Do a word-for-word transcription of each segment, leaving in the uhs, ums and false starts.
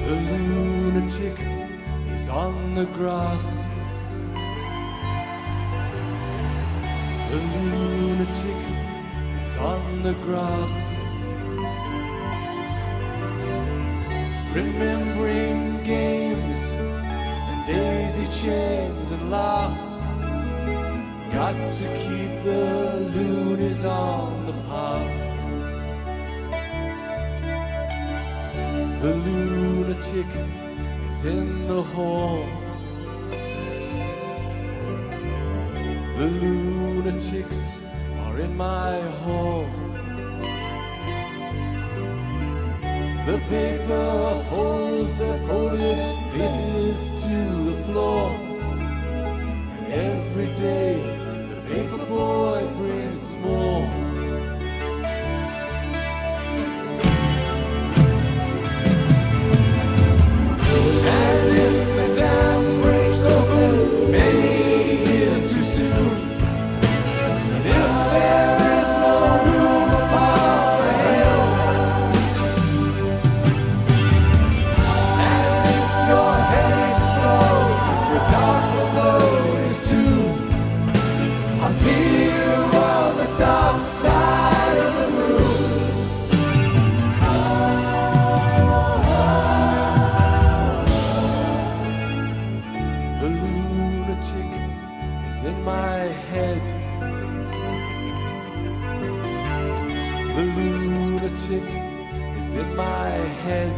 The lunatic is on the grass. The lunatic is on the grass, remembering games and daisy chains and laughs. Got to keep the loonies on the path. The lunatic is in the hall. The lunatics are in my hall. The paper holds their folded faces to the floor, and every day the paper boy brings more. And if the dam breaks open many years too soon, and if there is no room above the hill, and if your head explodes with dark below is too, I'll see you on the dark side of the moon. The lunatic is in my head. The lunatic is in my head.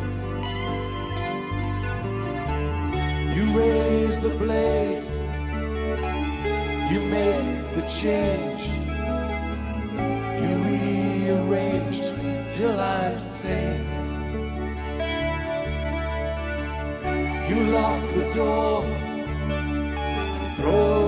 You raise the blade, you make the change, you rearrange me till I'm sane. You lock the door and throw